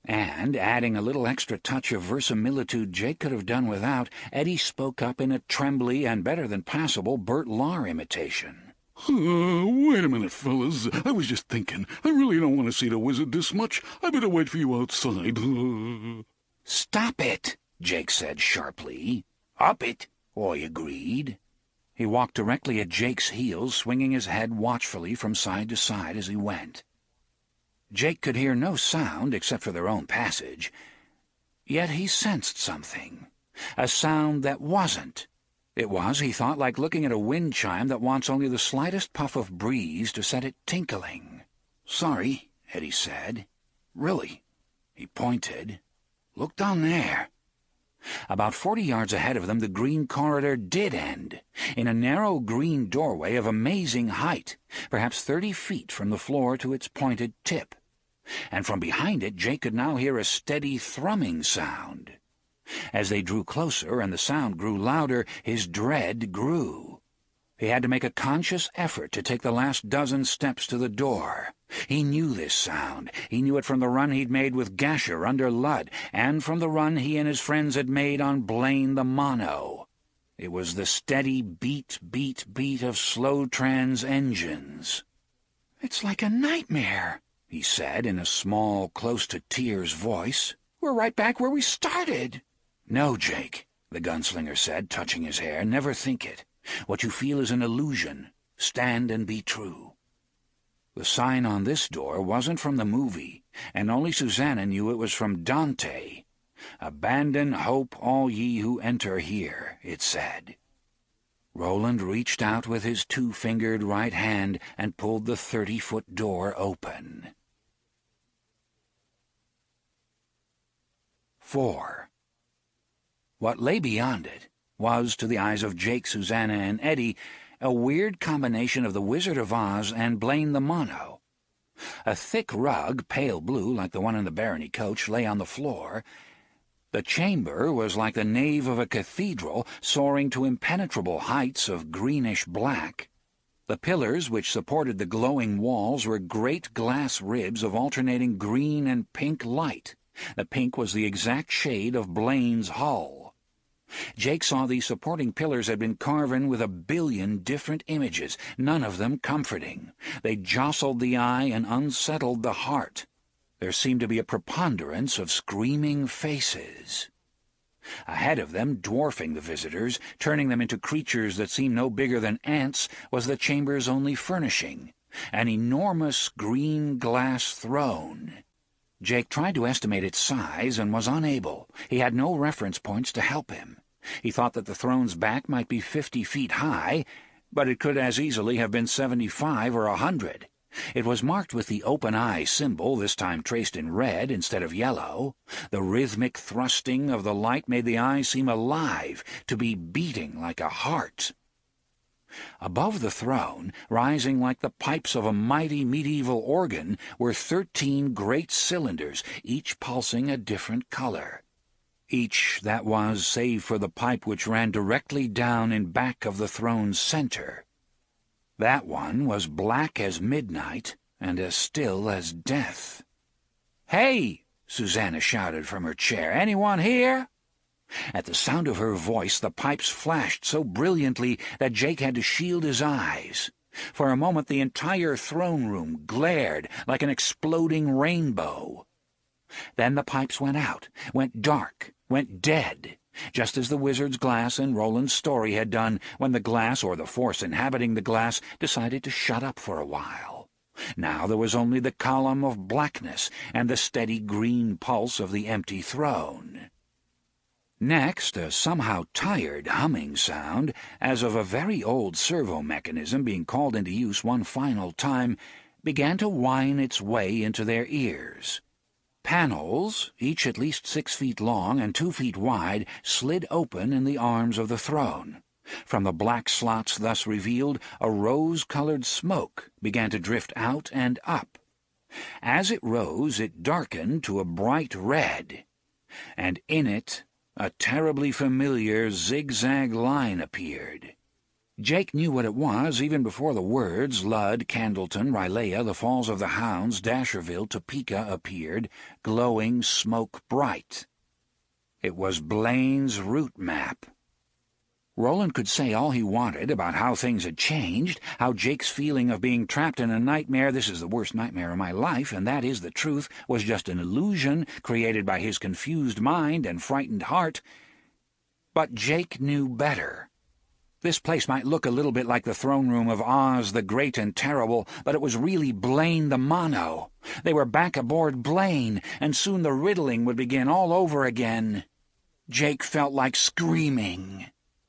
And, adding a little extra touch of verisimilitude Jake could have done without, Eddie spoke up in a trembly and better-than-passable Bert Lahr imitation. Wait a minute, fellas. I was just thinking. I really don't want to see the wizard this much. I better wait for you outside. Stop it, Jake said sharply. Up it, Oy agreed. He walked directly at Jake's heels, swinging his head watchfully from side to side as he went. Jake could hear no sound except for their own passage, yet he sensed something, a sound that wasn't. It was, he thought, like looking at a wind chime that wants only the slightest puff of breeze to set it tinkling. "Sorry," Eddie said. "Really." He pointed. "Look down there." About 40 yards ahead of them the green corridor did end, in a narrow green doorway of amazing height, perhaps 30 feet from the floor to its pointed tip. And from behind it Jake could now hear a steady thrumming sound. As they drew closer and the sound grew louder, his dread grew. He had to make a conscious effort to take the last dozen steps to the door. He knew this sound. He knew it from the run he'd made with Gasher under Ludd, and from the run he and his friends had made on Blaine the Mono. It was the steady beat, beat, beat of Slow-Trans engines. "It's like a nightmare," he said in a small, close-to-tears voice. "We're right back where we started." "No, Jake," the gunslinger said, touching his hair. "Never think it. What you feel is an illusion. Stand and be true." The sign on this door wasn't from the movie, and only Susanna knew it was from Dante. "Abandon hope, all ye who enter here," it said. Roland reached out with his two-fingered right hand and pulled the 30-foot door open. 4. What lay beyond it was, to the eyes of Jake, Susanna, and Eddie, a weird combination of the Wizard of Oz and Blaine the Mono. A thick rug, pale blue like the one in the Barony coach, lay on the floor. The chamber was like the nave of a cathedral, soaring to impenetrable heights of greenish black. The pillars which supported the glowing walls were great glass ribs of alternating green and pink light. The pink was the exact shade of Blaine's hull. Jake saw these supporting pillars had been carven with 1 billion different images, none of them comforting. They jostled the eye and unsettled the heart. There seemed to be a preponderance of screaming faces. Ahead of them, dwarfing the visitors, turning them into creatures that seemed no bigger than ants, was the chamber's only furnishing, an enormous green glass throne. Jake tried to estimate its size and was unable. He had no reference points to help him. He thought that the throne's back might be 50 feet high, but it could as easily have been 75 or 100. It was marked with the open-eye symbol, this time traced in red instead of yellow. The rhythmic thrusting of the light made the eye seem alive, to be beating like a heart. Above the throne, rising like the pipes of a mighty medieval organ, were 13 great cylinders, each pulsing a different color. Each, that was, save for the pipe which ran directly down in back of the throne's center. That one was black as midnight and as still as death. "Hey!" Susanna shouted from her chair. "Anyone here?" At the sound of her voice, the pipes flashed so brilliantly that Jake had to shield his eyes. For a moment the entire throne room glared like an exploding rainbow. Then the pipes went out, went dark, went dead, just as the wizard's glass in Roland's story had done when the glass, or the force inhabiting the glass, decided to shut up for a while. Now there was only the column of blackness and the steady green pulse of the empty throne. Next, a somehow tired humming sound, as of a very old servo mechanism being called into use one final time, began to whine its way into their ears. Panels, each at least 6 feet long and 2 feet wide, slid open in the arms of the throne. From the black slots thus revealed, a rose-colored smoke began to drift out and up. As it rose, it darkened to a bright red, and in it a terribly familiar zigzag line appeared. Jake knew what it was even before the words Ludd, Candleton, Rylea, the Falls of the Hounds, Dasherville, Topeka appeared, glowing smoke bright. It was Blaine's route map. Roland could say all he wanted about how things had changed, how Jake's feeling of being trapped in a nightmare, this is the worst nightmare of my life, and that is the truth, was just an illusion created by his confused mind and frightened heart. But Jake knew better. This place might look a little bit like the throne room of Oz the Great and Terrible, but it was really Blaine the Mono. They were back aboard Blaine, and soon the riddling would begin all over again. Jake felt like screaming.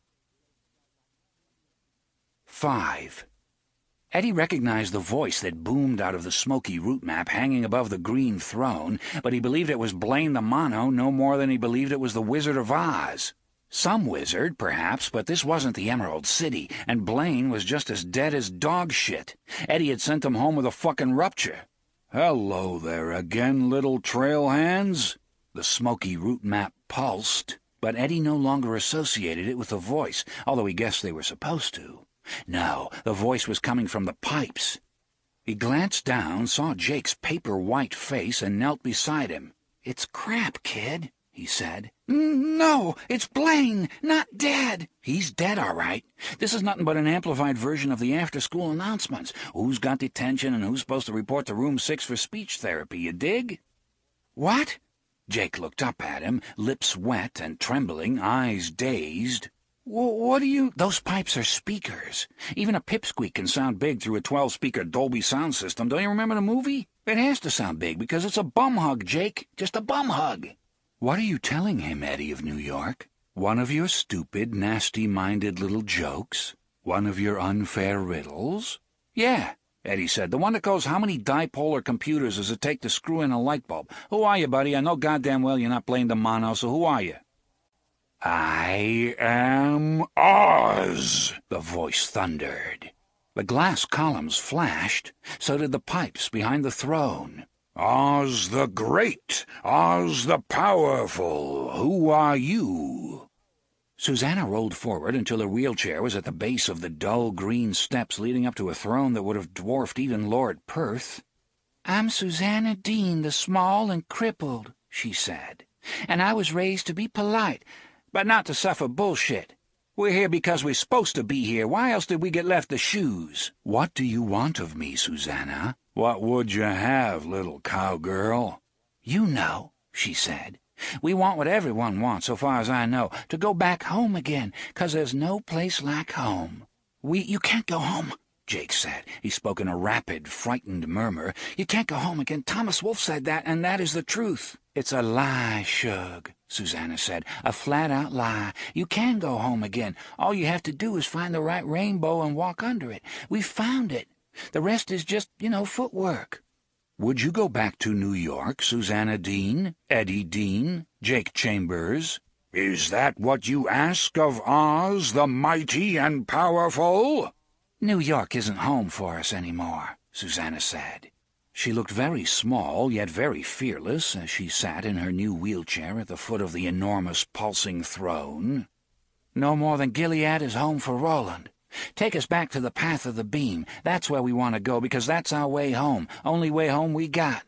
5. Eddie recognized the voice that boomed out of the smoky route map hanging above the green throne, but he believed it was Blaine the Mono no more than he believed it was the Wizard of Oz. Some wizard, perhaps, but this wasn't the Emerald City, and Blaine was just as dead as dog shit. Eddie had sent him home with a fucking rupture. "Hello there again, little trail hands." The smoky route map pulsed, but Eddie no longer associated it with the voice, although he guessed they were supposed to. No, the voice was coming from the pipes. He glanced down, saw Jake's paper-white face, and knelt beside him. "It's crap, kid," he said. "No, it's Blaine, not dead." "He's dead, all right. This is nothing but an amplified version of the after-school announcements. Who's got detention and who's supposed to report to room 6 for speech therapy, you dig?" "What?" Jake looked up at him, lips wet and trembling, eyes dazed. "What do you—" "Those pipes are speakers. Even a pipsqueak can sound big through a 12-speaker Dolby sound system. Don't you remember the movie? It has to sound big because it's a bum hug, Jake. Just a bum hug." "What are you telling him, Eddie of New York? One of your stupid, nasty-minded little jokes? One of your unfair riddles?" "Yeah," Eddie said. "The one that goes, how many dipolar computers does it take to screw in a light bulb? Who are you, buddy? I know goddamn well you're not Blaine the Mono, so who are you?" "I am Oz," the voice thundered. The glass columns flashed, so did the pipes behind the throne. "Oz the Great, Oz the Powerful, who are you?" Susanna rolled forward until her wheelchair was at the base of the dull green steps leading up to a throne that would have dwarfed even Lord Perth. "I'm Susanna Dean, the Small and Crippled," she said, "and I was raised to be polite, but not to suffer bullshit. We're here because we're supposed to be here. Why else did we get left the shoes?" "What do you want of me, Susanna? What would you have, little cowgirl?" "You know," she said. "We want what everyone wants, so far as I know, to go back home again, 'cause there's no place like home." You can't go home," Jake said. He spoke in a rapid, frightened murmur. "You can't go home again. Thomas Wolfe said that, and that is the truth." "It's a lie, Shug," Susanna said. "A flat-out lie. You can go home again. All you have to do is find the right rainbow and walk under it. We've found it. The rest is just, footwork." "Would you go back to New York, Susanna Dean, Eddie Dean, Jake Chambers?" "Is that what you ask of Oz, the mighty and powerful?" "New York isn't home for us anymore," Susanna said. She looked very small, yet very fearless, as she sat in her new wheelchair at the foot of the enormous pulsing throne. "No more than Gilead is home for Roland. Take us back to the path of the beam. That's where we want to go, because that's our way home, only way home we got."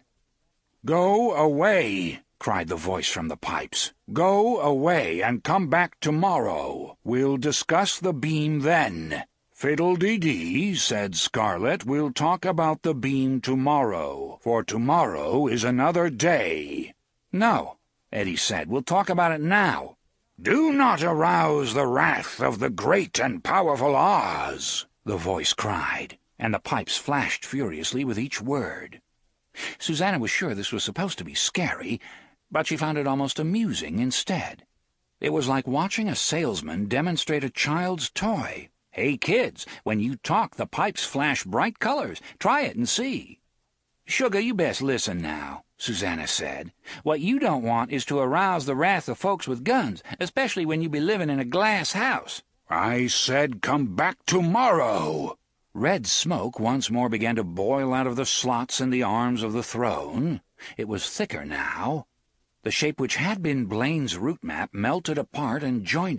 "Go away," cried the voice from the pipes. "Go away and come back tomorrow. We'll discuss the beam then." "Fiddle-dee-dee," said Scarlet. "We'll talk about the beam tomorrow, for tomorrow is another day." "No," Eddie said. "We'll talk about it now." "Do not arouse the wrath of the great and powerful Oz," the voice cried, and the pipes flashed furiously with each word. Susanna was sure this was supposed to be scary, but she found it almost amusing instead. It was like watching a salesman demonstrate a child's toy. "Hey, kids, when you talk, the pipes flash bright colors. Try it and see." "Sugar, you best listen now," Susanna said. "What you don't want is to arouse the wrath of folks with guns, especially when you be living in a glass house." "I said come back tomorrow." Red smoke once more began to boil out of the slots in the arms of the throne. It was thicker now. The shape which had been Blaine's route map melted apart and joined it.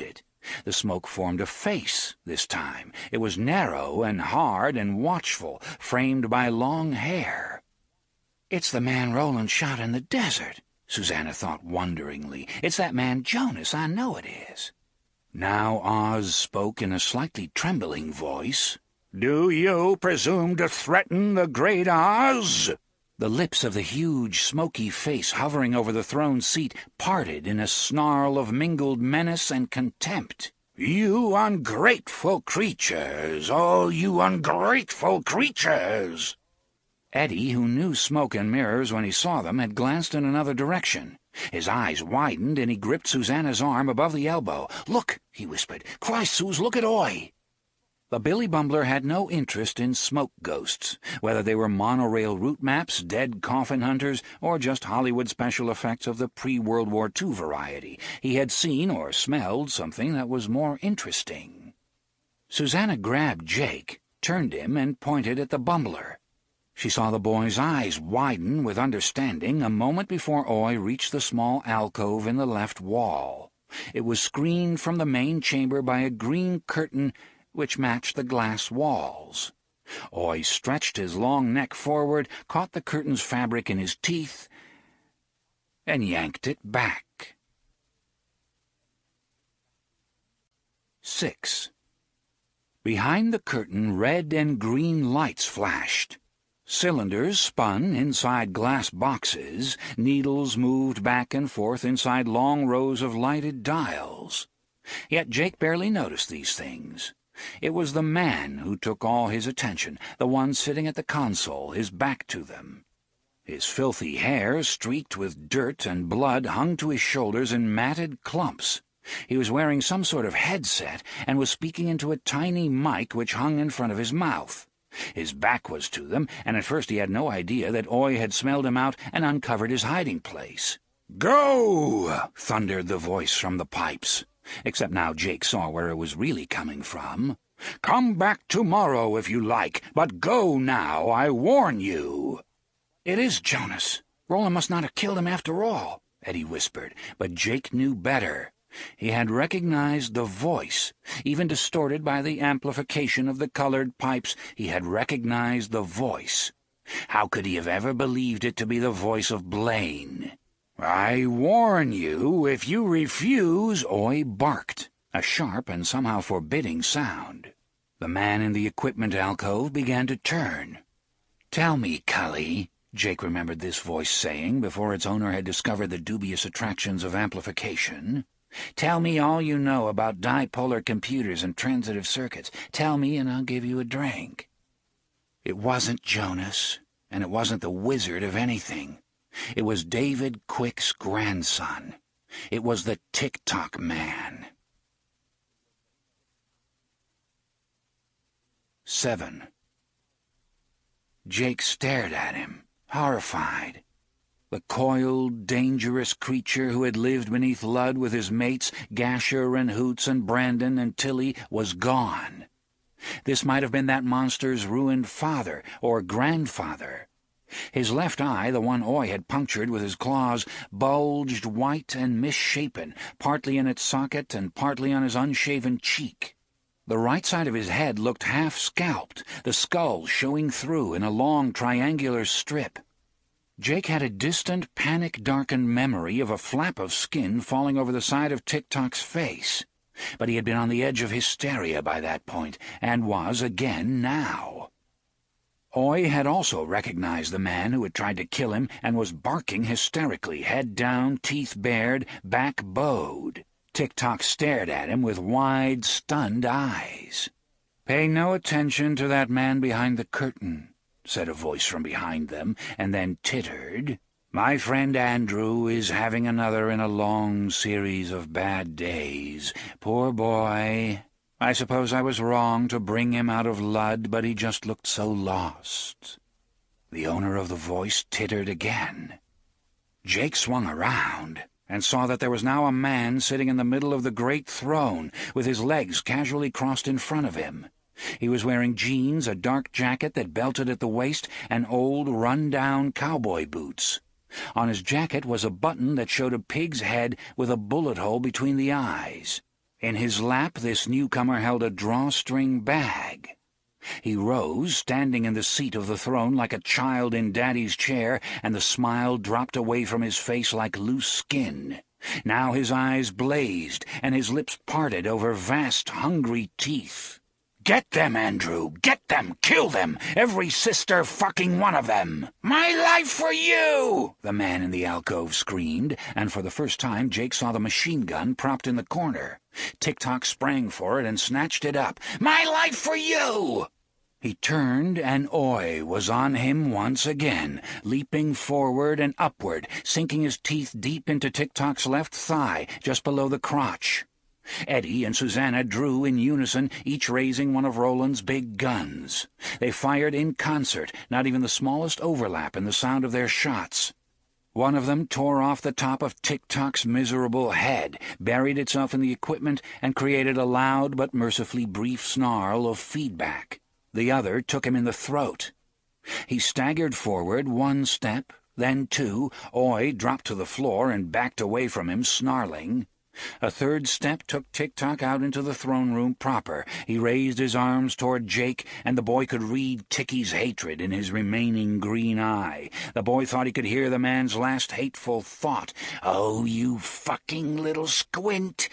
The smoke formed a face this time. It was narrow and hard and watchful, framed by long hair. "It's the man Roland shot in the desert," Susanna thought wonderingly. "It's that man Jonas, I know it is." Now Oz spoke in a slightly trembling voice. "Do you presume to threaten the great Oz?" The lips of the huge, smoky face hovering over the throne seat parted in a snarl of mingled menace and contempt. "You ungrateful creatures, all you ungrateful creatures!" Eddie, who knew smoke and mirrors when he saw them, had glanced in another direction. His eyes widened, and he gripped Susanna's arm above the elbow. "Look," he whispered. "Christ, Sus, look at Oi!" The Billy Bumbler had no interest in smoke ghosts, whether they were monorail route maps, dead coffin hunters, or just Hollywood special effects of the pre-World War II variety. He had seen or smelled something that was more interesting. Susanna grabbed Jake, turned him, and pointed at the Bumbler. She saw the boy's eyes widen with understanding a moment before Oi reached the small alcove in the left wall. It was screened from the main chamber by a green curtain which matched the glass walls. Oi stretched his long neck forward, caught the curtain's fabric in his teeth, and yanked it back. 6. Behind the curtain, red and green lights flashed. Cylinders spun inside glass boxes, needles moved back and forth inside long rows of lighted dials. Yet Jake barely noticed these things. It was the man who took all his attention, the one sitting at the console, his back to them. His filthy hair, streaked with dirt and blood, hung to his shoulders in matted clumps. He was wearing some sort of headset and was speaking into a tiny mic which hung in front of his mouth. His back was to them, and at first he had no idea that Oi had smelled him out and uncovered his hiding place. "Go!" thundered the voice from the pipes. Except now Jake saw where it was really coming from. "Come back tomorrow if you like, but go now, I warn you." "It is Jonas. Roland must not have killed him after all," Eddie whispered, but Jake knew better. He had recognized the voice. Even distorted by the amplification of the colored pipes, he had recognized the voice. How could he have ever believed it to be the voice of Blaine? "I warn you, if you refuse," Oi barked, a sharp and somehow forbidding sound. The man in the equipment alcove began to turn. "Tell me, Cully," Jake remembered this voice saying before its owner had discovered the dubious attractions of amplification. "Tell me all you know about dipolar computers and transitive circuits. Tell me, and I'll give you a drink." It wasn't Jonas, and it wasn't the wizard of anything. It was David Quick's grandson. It was the Tick-Tock Man. 7. Jake stared at him, horrified. The coiled, dangerous creature who had lived beneath Ludd with his mates, Gasher and Hoots and Brandon and Tilly, was gone. This might have been that monster's ruined father or grandfather. His left eye, the one Oi had punctured with his claws, bulged white and misshapen, partly in its socket and partly on his unshaven cheek. The right side of his head looked half-scalped, the skull showing through in a long triangular strip. Jake had a distant, panic-darkened memory of a flap of skin falling over the side of Tick-Tock's face, but he had been on the edge of hysteria by that point, and was again now. Oi had also recognized the man who had tried to kill him and was barking hysterically, head down, teeth bared, back bowed. Tick-Tock stared at him with wide, stunned eyes. "Pay no attention to that man behind the curtain," said a voice from behind them, and then tittered. "My friend Andrew is having another in a long series of bad days. Poor boy. I suppose I was wrong to bring him out of Ludd, but he just looked so lost." The owner of the voice tittered again. Jake swung around and saw that there was now a man sitting in the middle of the great throne, with his legs casually crossed in front of him. He was wearing jeans, a dark jacket that belted at the waist, and old, run-down cowboy boots. On his jacket was a button that showed a pig's head with a bullet hole between the eyes. In his lap, this newcomer held a drawstring bag. He rose, standing in the seat of the throne like a child in Daddy's chair, and the smile dropped away from his face like loose skin. Now his eyes blazed, and his lips parted over vast, hungry teeth. "Get them, Andrew! Get them! Kill them! Every sister fucking one of them! My life for you!" the man in the alcove screamed, and for the first time Jake saw the machine gun propped in the corner. Tick-Tock sprang for it and snatched it up. "My life for you!" He turned, and Oi was on him once again, leaping forward and upward, sinking his teeth deep into Tick-Tock's left thigh, just below the crotch. Eddie and Susanna drew in unison, each raising one of Roland's big guns. They fired in concert, not even the smallest overlap in the sound of their shots. One of them tore off the top of Tick-Tock's miserable head, buried itself in the equipment, and created a loud but mercifully brief snarl of feedback. The other took him in the throat. He staggered forward 1 step, then 2. Oi dropped to the floor and backed away from him, snarling. A 3rd step took Tick-Tock out into the throne room proper. He raised his arms toward Jake, and the boy could read Ticky's hatred in his remaining green eye. The boy thought he could hear the man's last hateful thought. "Oh, you fucking little squint!"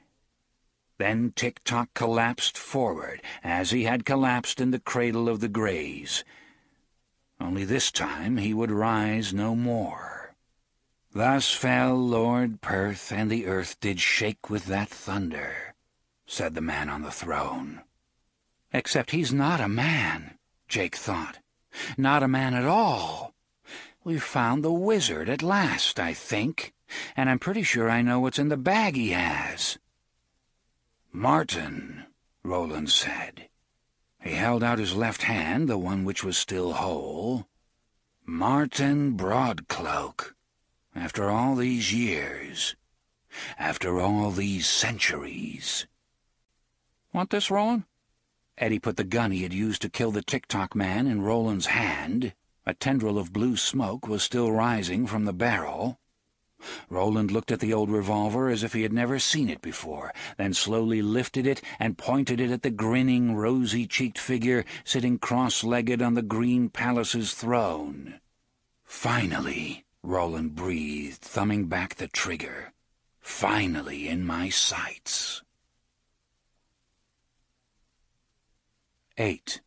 Then Tick-Tock collapsed forward, as he had collapsed in the cradle of the Greys. Only this time he would rise no more. "Thus fell Lord Perth, and the earth did shake with that thunder," said the man on the throne. Except he's not a man, Jake thought. Not a man at all. We've found the wizard at last, I think, and I'm pretty sure I know what's in the bag he has. "Martin," Roland said. He held out his left hand, the one which was still whole. "Martin Broadcloak. After all these years. After all these centuries." "Want this, Roland?" Eddie put the gun he had used to kill the Tick-Tock man in Roland's hand. A tendril of blue smoke was still rising from the barrel. Roland looked at the old revolver as if he had never seen it before, then slowly lifted it and pointed it at the grinning, rosy-cheeked figure sitting cross-legged on the Green Palace's throne. "Finally," Roland breathed, thumbing back the trigger. "Finally in my sights." 8.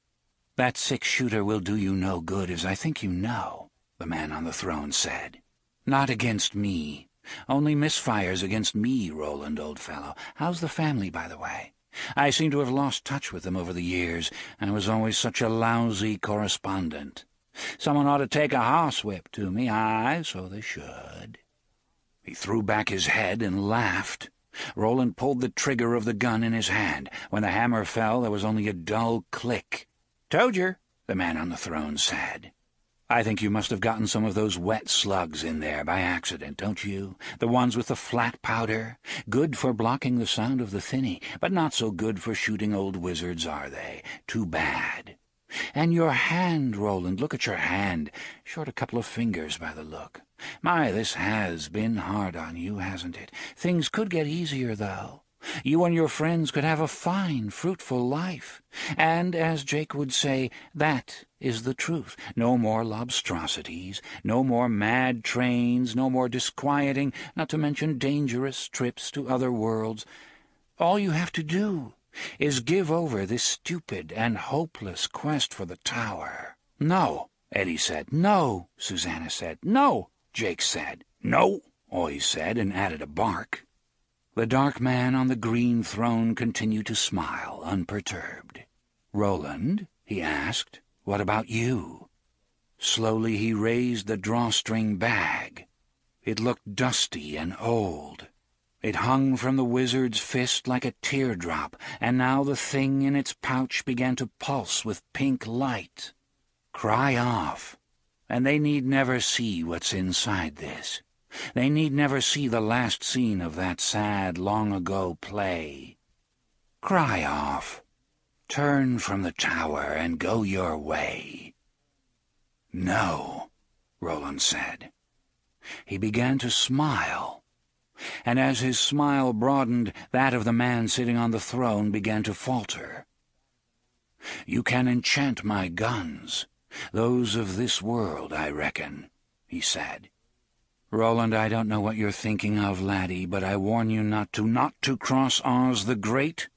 "That 6-shooter will do you no good, as I think you know," the man on the throne said. "Not against me. Only misfires against me, Roland, old fellow. How's the family, by the way? I seem to have lost touch with them over the years. I was always such a lousy correspondent. Someone ought to take a horsewhip to me. Aye, so they should." He threw back his head and laughed. Roland pulled the trigger of the gun in his hand. When the hammer fell, there was only a dull click. "Told yer," the man on the throne said. "I think you must have gotten some of those wet slugs in there by accident, don't you? The ones with the flat powder? Good for blocking the sound of the thinny, but not so good for shooting old wizards, are they? Too bad. And your hand, Roland, look at your hand. Short a couple of fingers by the look. My, this has been hard on you, hasn't it? Things could get easier, though. You and your friends could have a fine, fruitful life. And, as Jake would say, that is the truth. No more lobstrosities, no more mad trains, no more disquieting, not to mention dangerous trips to other worlds. All you have to do is give over this stupid and hopeless quest for the tower." "No," Eddie said. "No," Susanna said. "No," Jake said. "No," Oi said, and added a bark. The dark man on the green throne continued to smile, unperturbed. "Roland," he asked, "what about you?" Slowly he raised the drawstring bag. It looked dusty and old. It hung from the wizard's fist like a teardrop, and now the thing in its pouch began to pulse with pink light. "Cry off, and they need never see what's inside this. They need never see the last scene of that sad, long-ago play. Cry off. Turn from the tower and go your way." "No," Roland said. He began to smile. and as his smile broadened, that of the man sitting on the throne began to falter. "You can enchant my guns, those of this world, I reckon," he said. "Roland, I don't know what you're thinking of, laddie, but I warn you not to cross Oz the Great,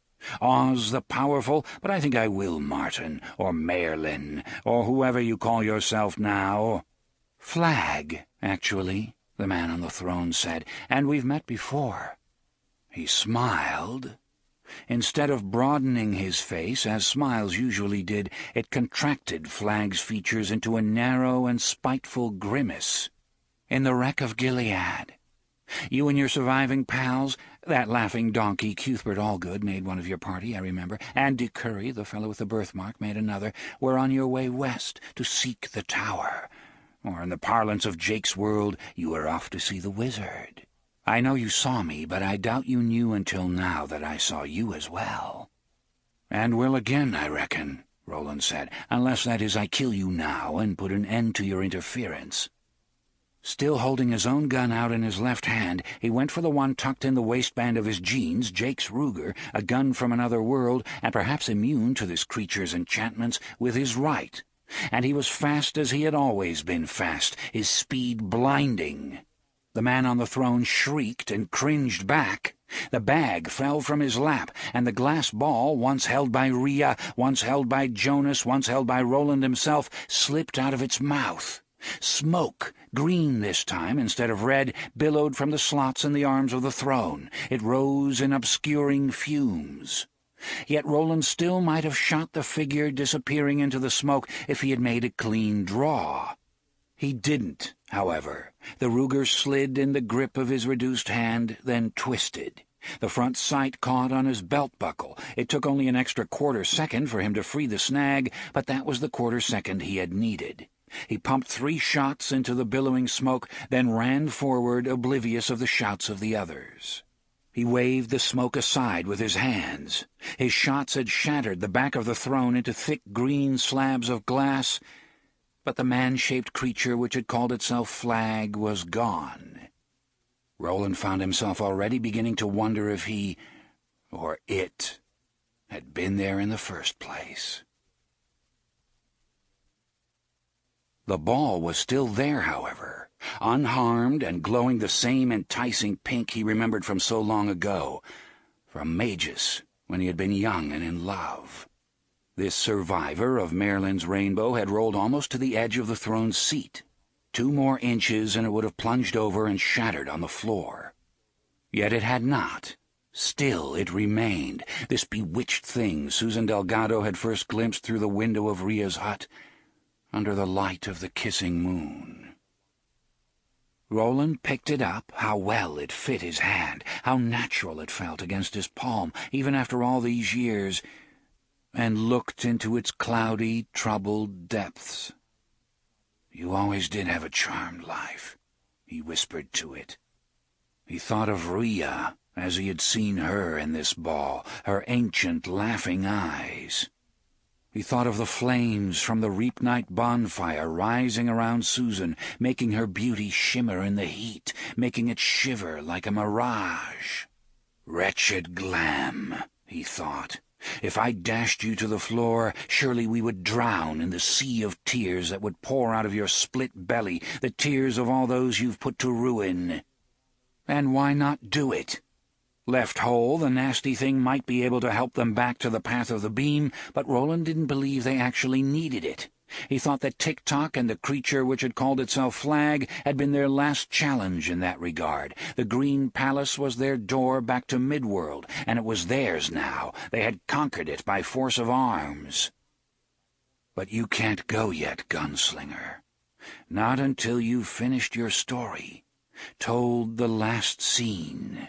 Oz the Powerful, but I think I will, Martin, or Merlin, or whoever you call yourself now." "Flag, actually," the man on the throne said, "and we've met before." He smiled. Instead of broadening his face, as smiles usually did, it contracted Flag's features into a narrow and spiteful grimace. "In the wreck of Gilead. You and your surviving pals, that laughing donkey Cuthbert Allgood made one of your party, I remember, and Dick Curry, the fellow with the birthmark, made another, were on your way west to seek the tower. Or in the parlance of Jake's world, you were off to see the wizard. I know you saw me, but I doubt you knew until now that I saw you as well." "And will again, I reckon," Roland said, "unless, that is, I kill you now and put an end to your interference." Still holding his own gun out in his left hand, he went for the one tucked in the waistband of his jeans, Jake's Ruger, a gun from another world, and perhaps immune to this creature's enchantments, with his right. And he was fast as he had always been fast, his speed blinding. The man on the throne shrieked and cringed back. The bag fell from his lap, and the glass ball, once held by Rhea, once held by Jonas, once held by Roland himself, slipped out of its mouth. Smoke, green this time instead of red, billowed from the slots in the arms of the throne. It rose in obscuring fumes. Yet Roland still might have shot the figure disappearing into the smoke if he had made a clean draw. He didn't, however. The Ruger slid in the grip of his reduced hand, then twisted. The front sight caught on his belt buckle. It took only an extra quarter-second for him to free the snag, but that was the quarter-second he had needed. He pumped 3 shots into the billowing smoke, then ran forward, oblivious of the shouts of the others. He waved the smoke aside with his hands. His shots had shattered the back of the throne into thick green slabs of glass, but the man-shaped creature which had called itself Flag was gone. Roland found himself already beginning to wonder if he, or it, had been there in the first place. The ball was still there, however, unharmed and glowing the same enticing pink he remembered from so long ago, from Magus, when he had been young and in love. This survivor of Merlin's rainbow had rolled almost to the edge of the throne's seat. 2 more inches and it would have plunged over and shattered on the floor. Yet it had not. Still it remained, this bewitched thing Susan Delgado had first glimpsed through the window of Rhea's hut, under the light of the kissing moon. Roland picked it up. How well it fit his hand, how natural it felt against his palm, even after all these years, and looked into its cloudy, troubled depths. "You always did have a charmed life," he whispered to it. He thought of Rhea as he had seen her in this ball, her ancient, laughing eyes. He thought of the flames from the Reap-Night bonfire rising around Susan, making her beauty shimmer in the heat, making it shiver like a mirage. "Wretched Glam," he thought. "If I dashed you to the floor, surely we would drown in the sea of tears that would pour out of your split belly, the tears of all those you've put to ruin. And why not do it? Left whole, the nasty thing might be able to help them back to the path of the beam, but Roland didn't believe they actually needed it. He thought that Tick-Tock and the creature which had called itself Flag had been their last challenge in that regard. The Green Palace was their door back to Midworld, and it was theirs now. They had conquered it by force of arms. But you can't go yet, Gunslinger. Not until you've finished your story, told the last scene.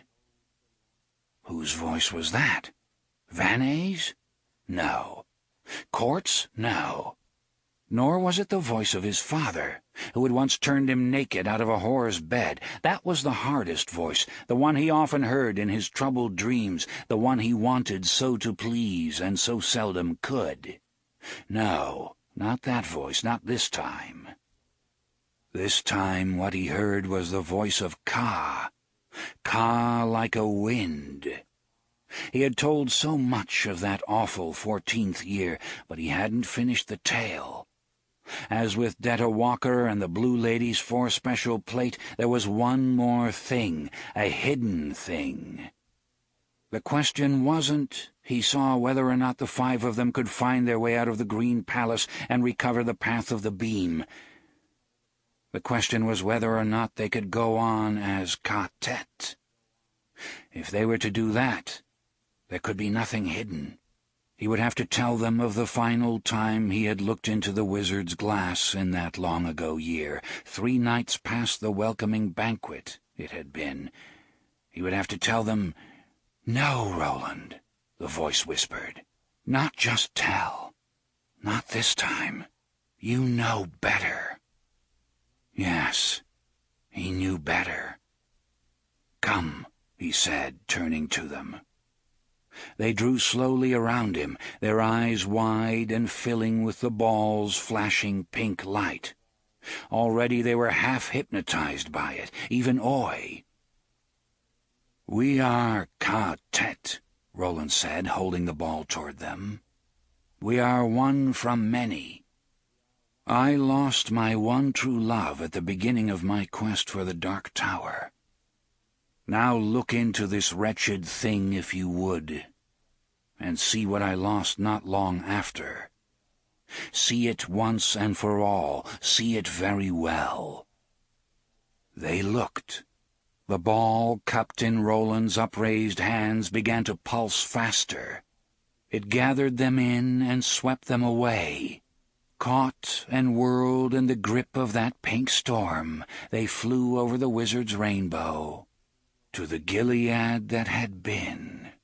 Whose voice was that? Vanay's? No. Court's? No. Nor was it the voice of his father, who had once turned him naked out of a whore's bed. That was the hardest voice, the one he often heard in his troubled dreams, the one he wanted so to please and so seldom could. No, not that voice, not this time. This time what he heard was the voice of Ka, Kaa like a wind. He had told so much of that awful 14th year, but he hadn't finished the tale. As with Detta Walker and the Blue Lady's 4 special plate, there was one more thing, a hidden thing. The question wasn't, he saw, whether or not the 5 of them could find their way out of the Green Palace and recover the path of the beam. The question was whether or not they could go on as Ka-Tet. If they were to do that, there could be nothing hidden. He would have to tell them of the final time he had looked into the wizard's glass in that long-ago year. 3 nights past the welcoming banquet, it had been. He would have to tell them, "No, Roland," the voice whispered. "Not just tell. Not this time. You know better." Yes, he knew better. "Come," he said, turning to them. They drew slowly around him, their eyes wide and filling with the ball's flashing pink light. Already they were half hypnotized by it, even Oy. "We are Ka-Tet," Roland said, holding the ball toward them. "We are one from many. I lost my one true love at the beginning of my quest for the Dark Tower. Now look into this wretched thing if you would, and see what I lost not long after. See it once and for all, see it very well." They looked. The ball, cupped in Roland's upraised hands, began to pulse faster. It gathered them in and swept them away. Caught and whirled in the grip of that pink storm, they flew over the wizard's rainbow to the Gilead that had been.